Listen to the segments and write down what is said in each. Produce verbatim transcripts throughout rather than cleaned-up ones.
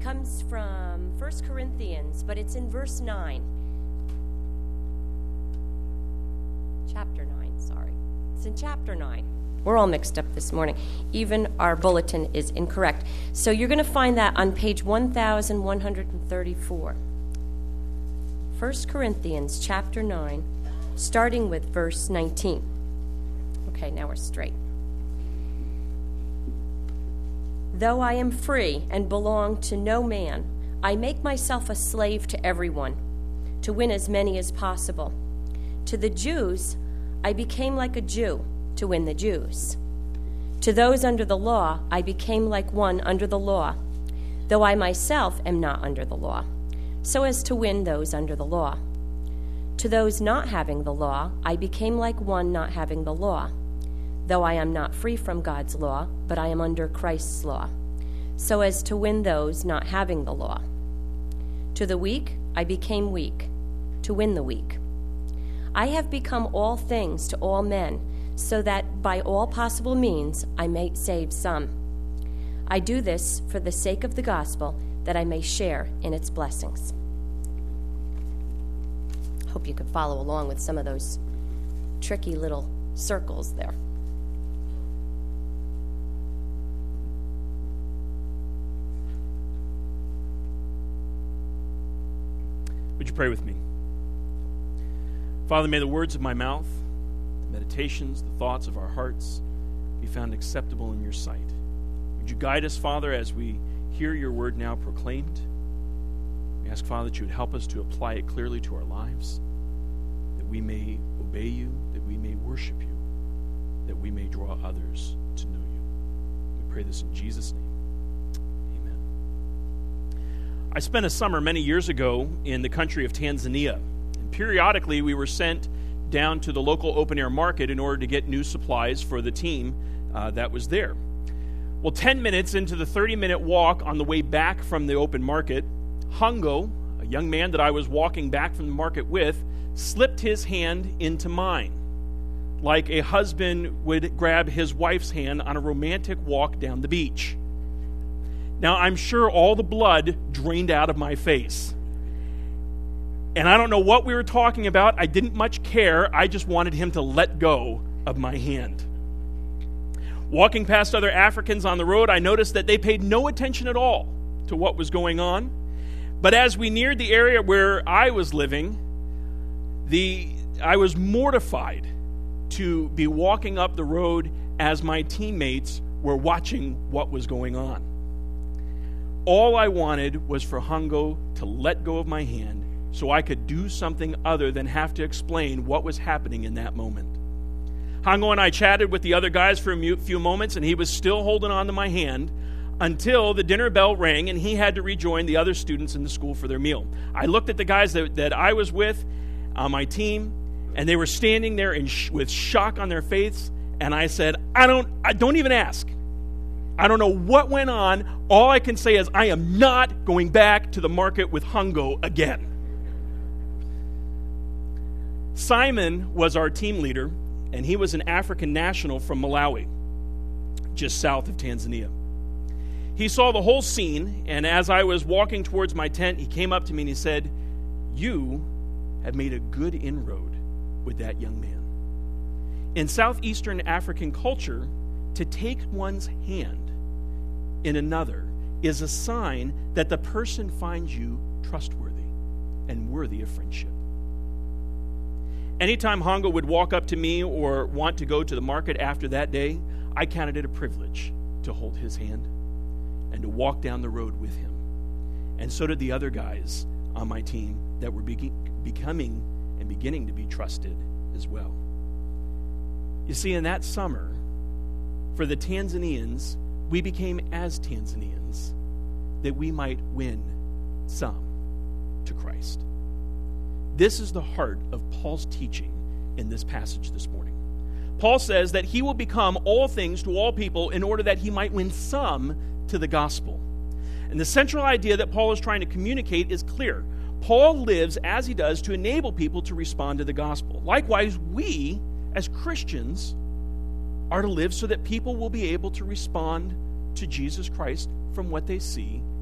comes from First Corinthians, but it's in verse nine. Chapter nine, sorry. It's in chapter nine. We're all mixed up this morning. Even our bulletin is incorrect. So you're going to find that on page one thousand one hundred thirty-four. First Corinthians chapter nine, starting with verse nineteen. Okay, now we're straight. Though I am free and belong to no man, I make myself a slave to everyone, to win as many as possible. To the Jews, I became like a Jew, to win the Jews. To those under the law, I became like one under the law, though I myself am not under the law, so as to win those under the law. To those not having the law, I became like one not having the law, though I am not free from God's law, but I am under Christ's law, so as to win those not having the law. To the weak, I became weak, to win the weak. I have become all things to all men, so that by all possible means I may save some. I do this for the sake of the gospel, that I may share in its blessings. Hope you could follow along with some of those tricky little circles there. Would you pray with me? Father, may the words of my mouth, the meditations, the thoughts of our hearts be found acceptable in your sight. Would you guide us, Father, as we hear your word now proclaimed? We ask, Father, that you would help us to apply it clearly to our lives, that we may obey you, that we may worship you, that we may draw others to know you. We pray this in Jesus' name. I spent a summer many years ago in the country of Tanzania. And periodically, we were sent down to the local open-air market in order to get new supplies for the team uh, that was there. Well, ten minutes into the thirty-minute walk on the way back from the open market, Hungo, a young man that I was walking back from the market with, slipped his hand into mine, like a husband would grab his wife's hand on a romantic walk down the beach. Now, I'm sure all the blood drained out of my face. And I don't know what we were talking about. I didn't much care. I just wanted him to let go of my hand. Walking past other Africans on the road, I noticed that they paid no attention at all to what was going on. But as we neared the area where I was living, the I was mortified to be walking up the road as my teammates were watching what was going on. All I wanted was for Hungo to let go of my hand so I could do something other than have to explain what was happening in that moment. Hungo and I chatted with the other guys for a few moments, and he was still holding on to my hand until the dinner bell rang and he had to rejoin the other students in the school for their meal. I looked at the guys that, that I was with on my team, and they were standing there in sh- with shock on their face, and I said, I don't, I don't even ask. I don't know what went on. All I can say is I am not going back to the market with Hungo again. Simon was our team leader, and he was an African national from Malawi, just south of Tanzania. He saw the whole scene, and as I was walking towards my tent, he came up to me and he said, "You have made a good inroad with that young man." In southeastern African culture, to take one's hand in another is a sign that the person finds you trustworthy and worthy of friendship. Anytime Hungo would walk up to me or want to go to the market after that day, I counted it a privilege to hold his hand and to walk down the road with him. And so did the other guys on my team that were be- becoming and beginning to be trusted as well. You see, in that summer, for the Tanzanians, we became as Tanzanians, that we might win some to Christ. This is the heart of Paul's teaching in this passage this morning. Paul says that he will become all things to all people in order that he might win some to the gospel. And the central idea that Paul is trying to communicate is clear. Paul lives as he does to enable people to respond to the gospel. Likewise, we, as Christians, are to live so that people will be able to respond to Jesus Christ from what they see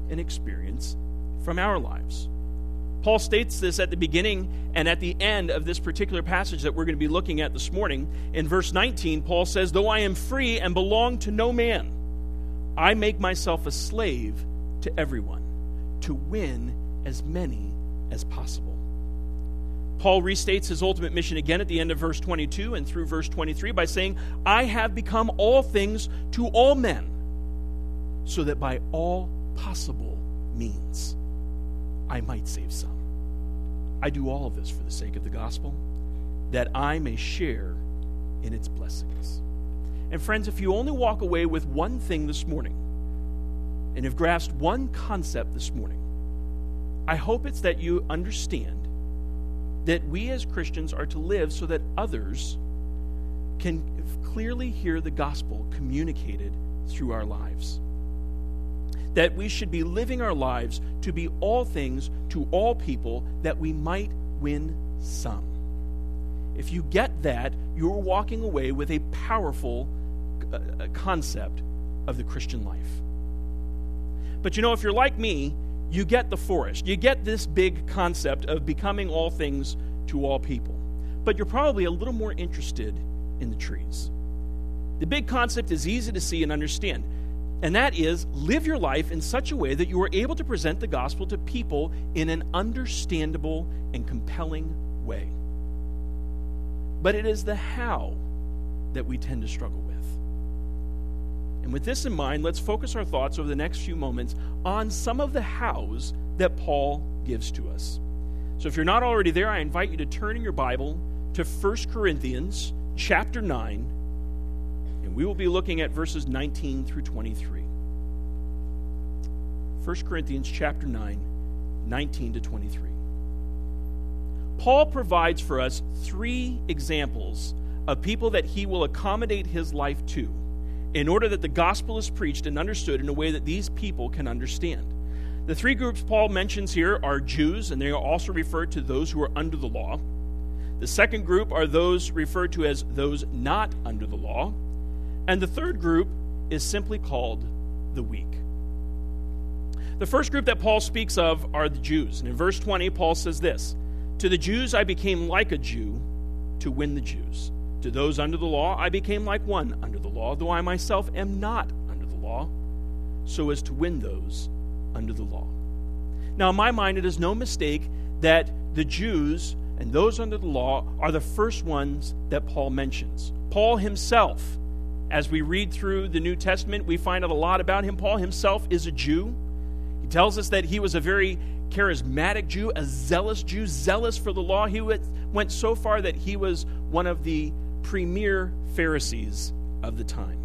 and experience from our lives. Paul states this at the beginning and at the end of this particular passage that we're going to be looking at this morning. In verse nineteen, Paul says, "Though I am free and belong to no man, I make myself a slave to everyone, to win as many as possible." Paul restates his ultimate mission again at the end of verse twenty-two and through verse twenty-three by saying, "I have become all things to all men, so that by all possible means I might save some. I do all of this for the sake of the gospel, that I may share in its blessings." And friends, if you only walk away with one thing this morning, and have grasped one concept this morning, I hope it's that you understand that we as Christians are to live so that others can clearly hear the gospel communicated through our lives. That we should be living our lives to be all things to all people, that we might win some. If you get that, you're walking away with a powerful uh, concept of the Christian life. But you know, if you're like me, you get the forest. You get this big concept of becoming all things to all people. But you're probably a little more interested in the trees. The big concept is easy to see and understand, and that is, live your life in such a way that you are able to present the gospel to people in an understandable and compelling way. But it is the how that we tend to struggle with. And with this in mind, let's focus our thoughts over the next few moments on some of the hows that Paul gives to us. So if you're not already there, I invite you to turn in your Bible to First Corinthians chapter nine, and we will be looking at verses nineteen through twenty-three. First Corinthians chapter nine, nineteen to twenty-three. Paul provides for us three examples of people that he will accommodate his life to, in order that the gospel is preached and understood in a way that these people can understand. The three groups Paul mentions here are Jews, and they are also referred to those who are under the law. The second group are those referred to as those not under the law. And the third group is simply called the weak. The first group that Paul speaks of are the Jews. And in verse twenty, Paul says this, "To the Jews I became like a Jew to win the Jews. To those under the law, I became like one under the law, though I myself am not under the law, so as to win those under the law." Now, in my mind, it is no mistake that the Jews and those under the law are the first ones that Paul mentions. Paul himself, as we read through the New Testament, we find out a lot about him. Paul himself is a Jew. He tells us that he was a very charismatic Jew, a zealous Jew, zealous for the law. He went so far that he was one of the premier Pharisees of the time.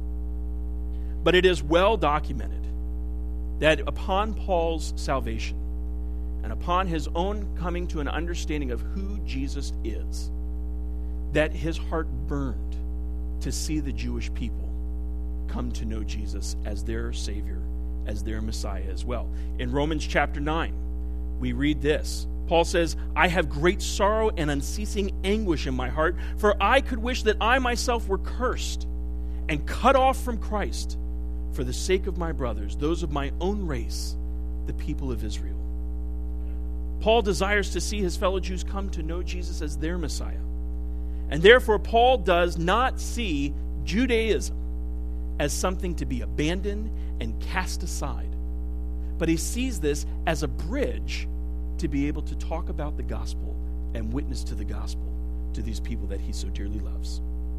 But it is well documented that upon Paul's salvation and upon his own coming to an understanding of who Jesus is, that his heart burned to see the Jewish people come to know Jesus as their Savior, as their Messiah as well. In Romans chapter nine, we read this. Paul says, "I have great sorrow and unceasing anguish in my heart, for I could wish that I myself were cursed and cut off from Christ for the sake of my brothers, those of my own race, the people of Israel." Paul desires to see his fellow Jews come to know Jesus as their Messiah. And therefore, Paul does not see Judaism as something to be abandoned and cast aside, but he sees this as a bridge to be able to talk about the gospel and witness to the gospel to these people that he so dearly loves.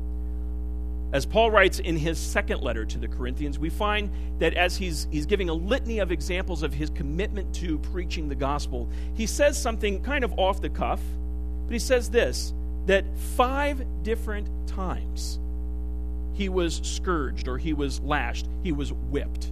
As Paul writes in his second letter to the Corinthians, we find that as he's, he's giving a litany of examples of his commitment to preaching the gospel, he says something kind of off the cuff, but he says this, that five different times he was scourged or he was lashed, he was whipped.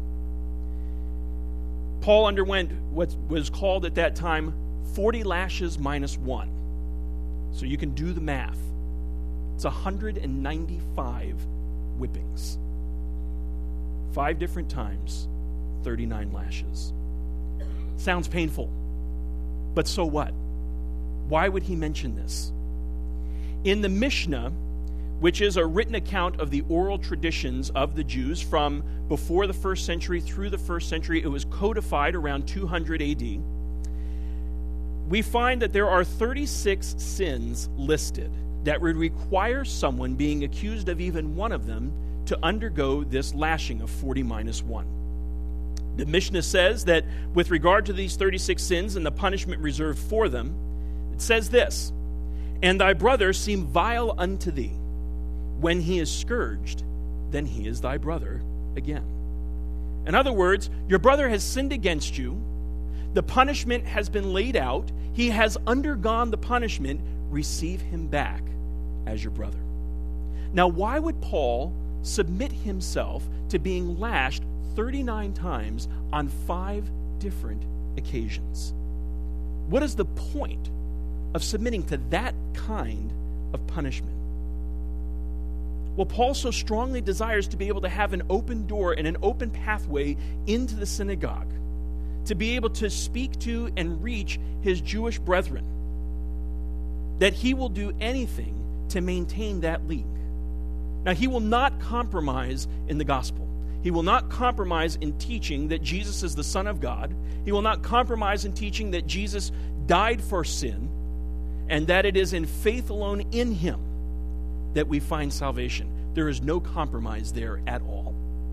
Paul underwent what was called at that time forty lashes minus one. So you can do the math. It's one hundred ninety-five whippings. Five different times, thirty-nine lashes. Sounds painful, but so what? Why would he mention this? In the Mishnah, which is a written account of the oral traditions of the Jews from before the first century through the first century. It was codified around two hundred A D. We find that there are thirty-six sins listed that would require someone being accused of even one of them to undergo this lashing of forty minus one. The Mishnah says that with regard to these thirty-six sins and the punishment reserved for them, it says this, "And thy brother seem vile unto thee. When he is scourged, then he is thy brother again." In other words, your brother has sinned against you. The punishment has been laid out. He has undergone the punishment. Receive him back as your brother. Now, why would Paul submit himself to being lashed thirty-nine times on five different occasions? What is the point of submitting to that kind of punishment? Well, Paul so strongly desires to be able to have an open door and an open pathway into the synagogue, to be able to speak to and reach his Jewish brethren, that he will do anything to maintain that link. Now, he will not compromise in the gospel. He will not compromise in teaching that Jesus is the Son of God. He will not compromise in teaching that Jesus died for sin and that it is in faith alone in him that we find salvation. There is no compromise there at all.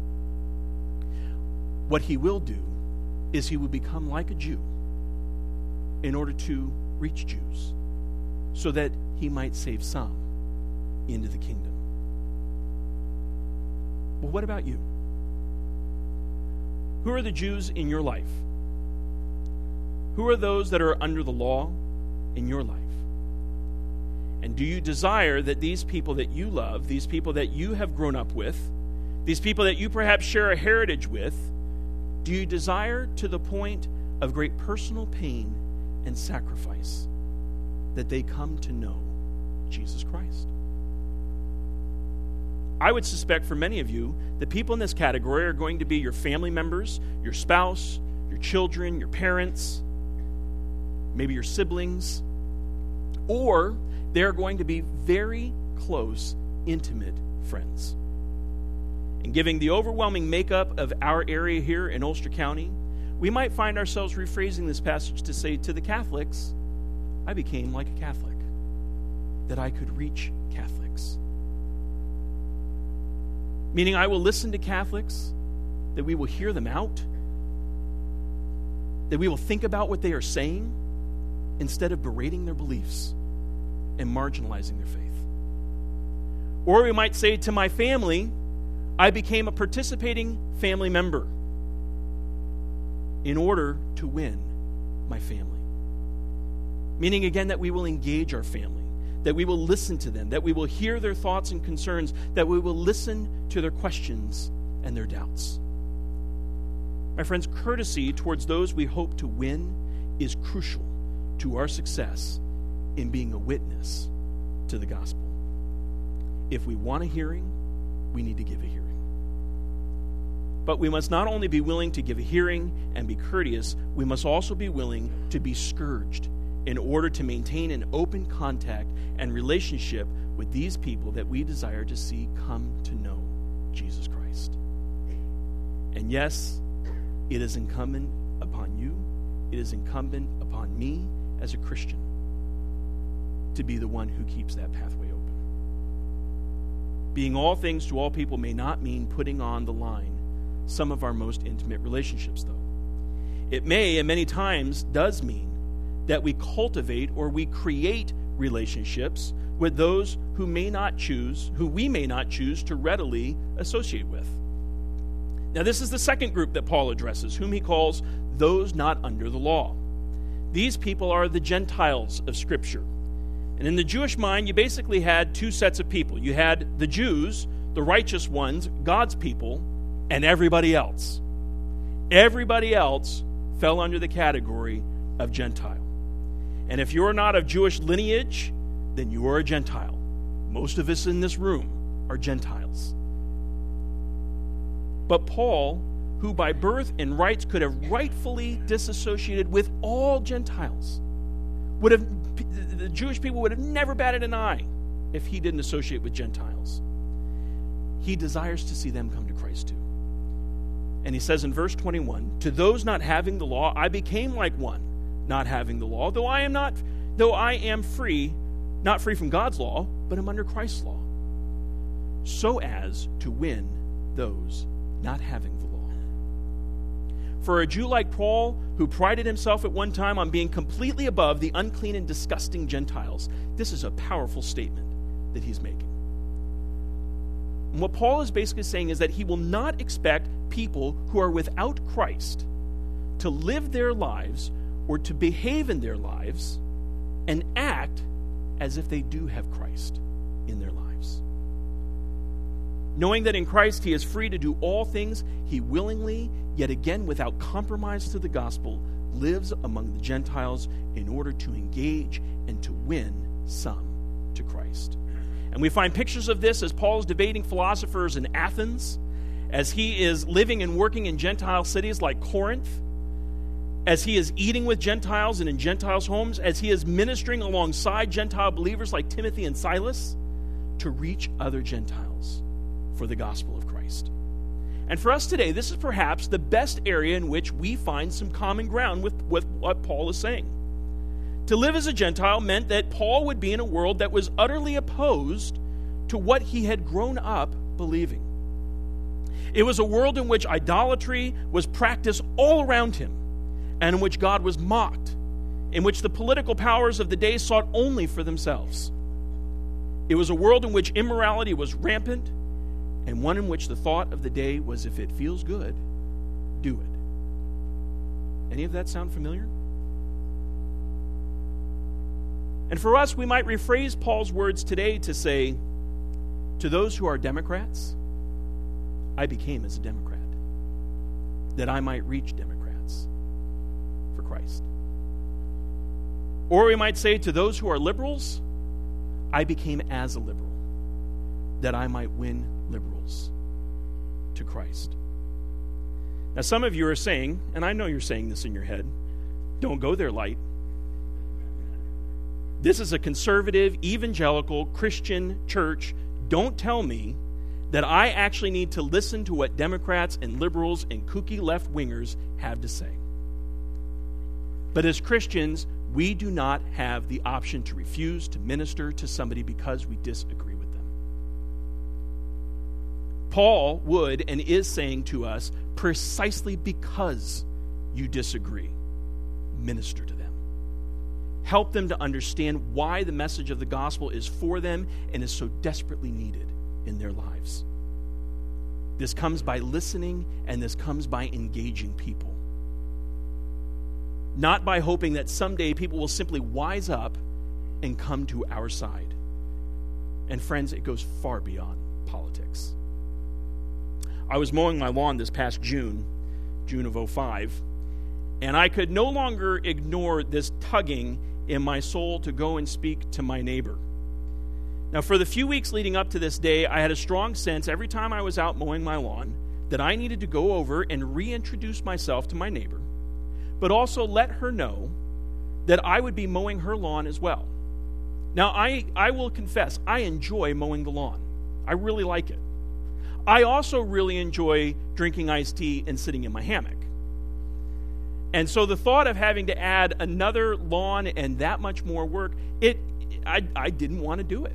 What he will do is he will become like a Jew in order to reach Jews so that he might save some into the kingdom. Well, what about you? Who are the Jews in your life? Who are those that are under the law in your life? And do you desire that these people that you love, these people that you have grown up with, these people that you perhaps share a heritage with, do you desire to the point of great personal pain and sacrifice that they come to know Jesus Christ? I would suspect for many of you, the people in this category are going to be your family members, your spouse, your children, your parents, maybe your siblings, or they're going to be very close, intimate friends. And given the overwhelming makeup of our area here in Ulster County, we might find ourselves rephrasing this passage to say, to the Catholics, I became like a Catholic, that I could reach Catholics. Meaning I will listen to Catholics, that we will hear them out, that we will think about what they are saying instead of berating their beliefs and marginalizing their faith. Or we might say, to my family, I became a participating family member in order to win my family. Meaning, again, that we will engage our family, that we will listen to them, that we will hear their thoughts and concerns, that we will listen to their questions and their doubts. My friends, courtesy towards those we hope to win is crucial to our success in being a witness to the gospel. If we want a hearing, we need to give a hearing. But we must not only be willing to give a hearing and be courteous, we must also be willing to be scourged in order to maintain an open contact and relationship with these people that we desire to see come to know Jesus Christ. And yes, it is incumbent upon you, it is incumbent upon me as a Christian to be the one who keeps that pathway open. Being all things to all people may not mean putting on the line some of our most intimate relationships, though. It may, and many times does mean, that we cultivate or we create relationships with those who may not choose, who we may not choose to readily associate with. Now, this is the second group that Paul addresses, whom he calls those not under the law. These people are the Gentiles of Scripture. And in the Jewish mind, you basically had two sets of people. You had the Jews, the righteous ones, God's people, and everybody else. Everybody else fell under the category of Gentile. And if you're not of Jewish lineage, then you are a Gentile. Most of us in this room are Gentiles. But Paul, who by birth and rights could have rightfully disassociated with all Gentiles, would have, the Jewish people would have never batted an eye if he didn't associate with Gentiles. He desires to see them come to Christ too. And he says in verse twenty-one, to those not having the law, I became like one not having the law, though I am not, though I am free, not free from God's law, but am under Christ's law, so as to win those not having the law. For a Jew like Paul, who prided himself at one time on being completely above the unclean and disgusting Gentiles, this is a powerful statement that he's making. And what Paul is basically saying is that he will not expect people who are without Christ to live their lives or to behave in their lives and act as if they do have Christ in their lives. Knowing that in Christ he is free to do all things, he willingly, yet again without compromise to the gospel, lives among the Gentiles in order to engage and to win some to Christ. And we find pictures of this as Paul is debating philosophers in Athens, as he is living and working in Gentile cities like Corinth, as he is eating with Gentiles and in Gentiles' homes, as he is ministering alongside Gentile believers like Timothy and Silas to reach other Gentiles for the gospel of Christ. And for us today, this is perhaps the best area in which we find some common ground with, with what Paul is saying. To live as a Gentile meant that Paul would be in a world that was utterly opposed to what he had grown up believing. It was a world in which idolatry was practiced all around him, and in which God was mocked, in which the political powers of the day sought only for themselves. It was a world in which immorality was rampant, and one in which the thought of the day was, if it feels good, do it. Any of that sound familiar? And for us, we might rephrase Paul's words today to say, to those who are Democrats, I became as a Democrat, that I might reach Democrats for Christ. Or we might say, to those who are liberals, I became as a liberal, that I might win liberals to Christ. Now, some of you are saying, and I know you're saying this in your head, don't go there, light. This is a conservative, evangelical, Christian church. Don't tell me that I actually need to listen to what Democrats and liberals and kooky left-wingers have to say. But as Christians, we do not have the option to refuse to minister to somebody because we disagree with them. Paul would and is saying to us, precisely because you disagree, minister to them. Help them to understand why the message of the gospel is for them and is so desperately needed in their lives. This comes by listening, and this comes by engaging people. Not by hoping that someday people will simply wise up and come to our side. And friends, it goes far beyond politics. I was mowing my lawn this past June, June of oh five, and I could no longer ignore this tugging in my soul to go and speak to my neighbor. Now, for the few weeks leading up to this day, I had a strong sense every time I was out mowing my lawn that I needed to go over and reintroduce myself to my neighbor, but also let her know that I would be mowing her lawn as well. Now, I, I will confess, I enjoy mowing the lawn. I really like it. I also really enjoy drinking iced tea and sitting in my hammock. And so the thought of having to add another lawn and that much more work, it I, I didn't want to do it.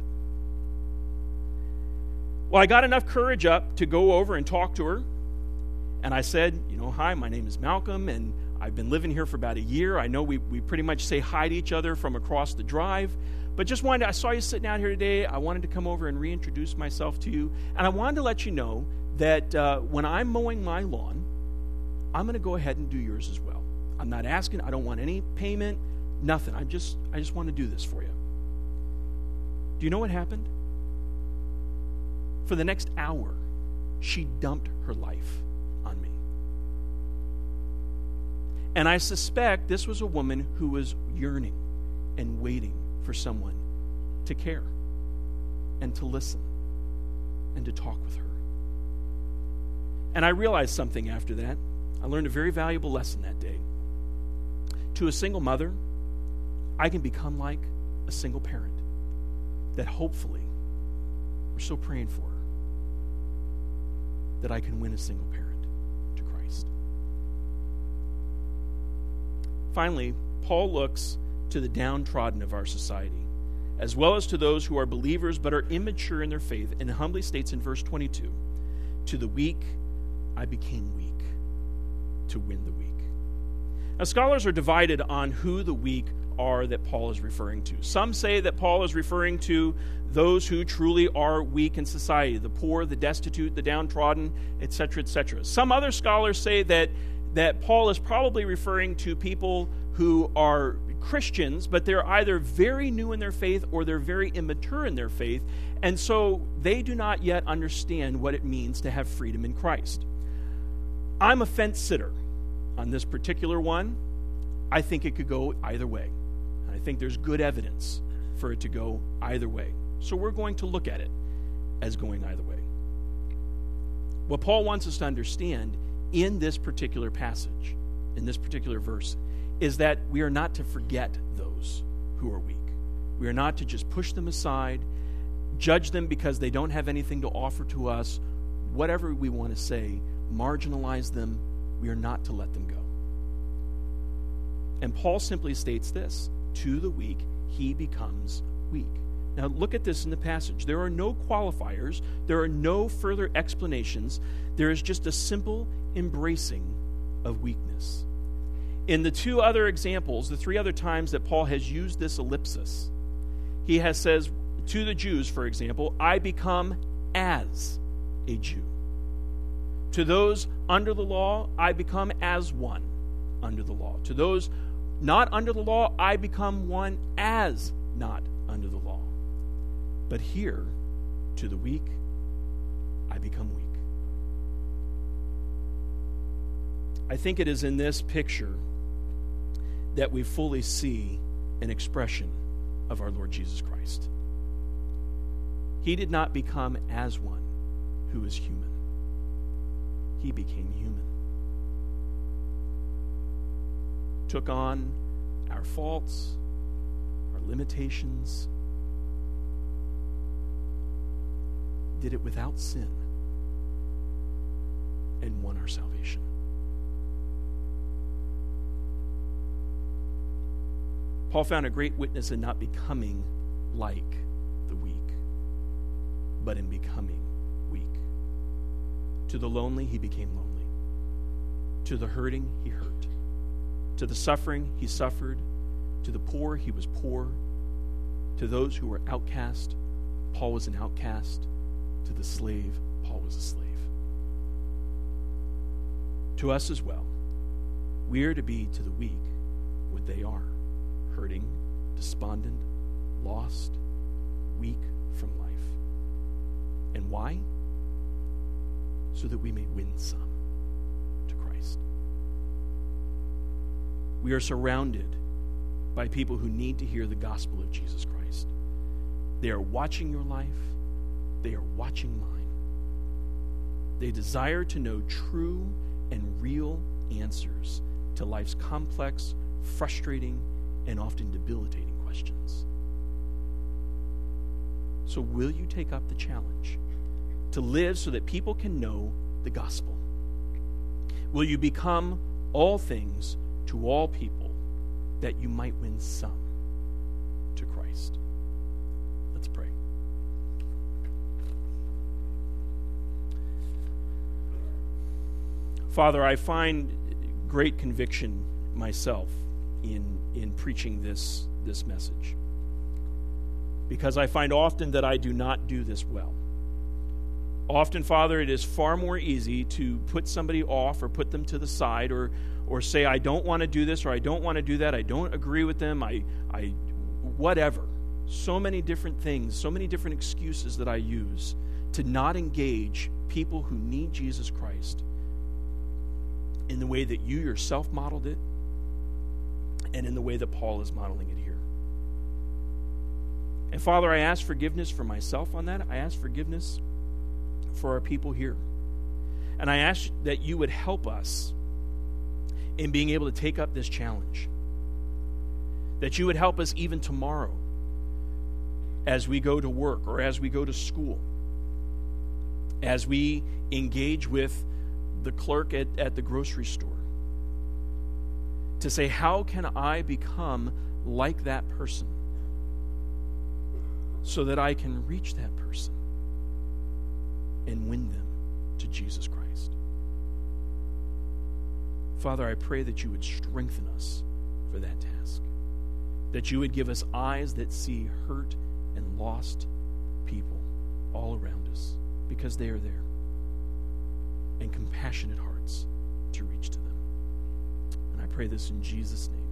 Well, I got enough courage up to go over and talk to her. And I said, you know, hi, my name is Malcolm, and I've been living here for about a year. I know we, we pretty much say hi to each other from across the drive. But just wanted to, I saw you sitting out here today. I wanted to come over and reintroduce myself to you. And I wanted to let you know that uh, when I'm mowing my lawn, I'm going to go ahead and do yours as well. I'm not asking. I don't want any payment, nothing. I just, I just want to do this for you. Do you know what happened? For the next hour, she dumped her life on me. And I suspect this was a woman who was yearning and waiting for someone to care and to listen and to talk with her. And I realized something after that. I learned a very valuable lesson that day. To a single mother, I can become like a single parent. that hopefully we're still praying for, that I can win a single parent to Christ. Finally, Paul looks to the downtrodden of our society, as well as to those who are believers but are immature in their faith, and humbly states in verse twenty-two, "To the weak I became weak, to win the weak." Now, scholars are divided on who the weak are that Paul is referring to. Some say that Paul is referring to those who truly are weak in society, the poor, the destitute, the downtrodden, et cetera, et cetera. Some other scholars say that, that Paul is probably referring to people who are Christians, but they're either very new in their faith or they're very immature in their faith, and so they do not yet understand what it means to have freedom in Christ. I'm a fence sitter on this particular one. I think it could go either way. I think there's good evidence for it to go either way. So we're going to look at it as going either way. What Paul wants us to understand in this particular passage, in this particular verse, is that we are not to forget those who are weak. We are not to just push them aside, judge them because they don't have anything to offer to us, whatever we want to say, marginalize them. We are not to let them go. And Paul simply states this: to the weak, he becomes weak. Now look at this in the passage. There are no qualifiers. There are no further explanations. There is just a simple embracing of weakness. In the two other examples, the three other times that Paul has used this ellipsis, he has says to the Jews, for example, I become as a Jew. To those under the law, I become as one under the law. To those not under the law, I become one as not under the law. But here, to the weak, I become weak. I think it is in this picture that we fully see an expression of our Lord Jesus Christ. He did not become as one who is human. He became human. Took on our faults, our limitations, did it without sin, and won our salvation. Paul found a great witness in not becoming like the weak, but in becoming weak. To the lonely, he became lonely. To the hurting, he hurt. To the suffering, he suffered. To the poor, he was poor. To those who were outcast, Paul was an outcast. To the slave, Paul was a slave. To us as well, we are to be to the weak what they are: hurting, despondent, lost, weak from life. And why? So that we may win some to Christ. We are surrounded by people who need to hear the gospel of Jesus Christ. They are watching your life. They are watching mine. They desire to know true and real answers to life's complex, frustrating, and often debilitating questions. So will you take up the challenge to live so that people can know the gospel? Will you become all things to all people that you might win some to Christ? Let's pray. Father, I find great conviction myself in in preaching this this message, because I find often that I do not do this well. Often, Father, it is far more easy to put somebody off or put them to the side, or or say, I don't want to do this, or I don't want to do that, I don't agree with them, I I whatever. So many different things, so many different excuses that I use to not engage people who need Jesus Christ in the way that you yourself modeled it, and in the way that Paul is modeling it here. And Father, I ask forgiveness for myself on that. I ask forgiveness for our people here. And I ask that you would help us in being able to take up this challenge. That you would help us even tomorrow as we go to work or as we go to school, as we engage with the clerk at, at the grocery store, to say, how can I become like that person so that I can reach that person and win them to Jesus Christ? Father, I pray that you would strengthen us for that task, that you would give us eyes that see hurt and lost people all around us, because they are there, and compassionate hearts to reach to them. And I pray this in Jesus' name.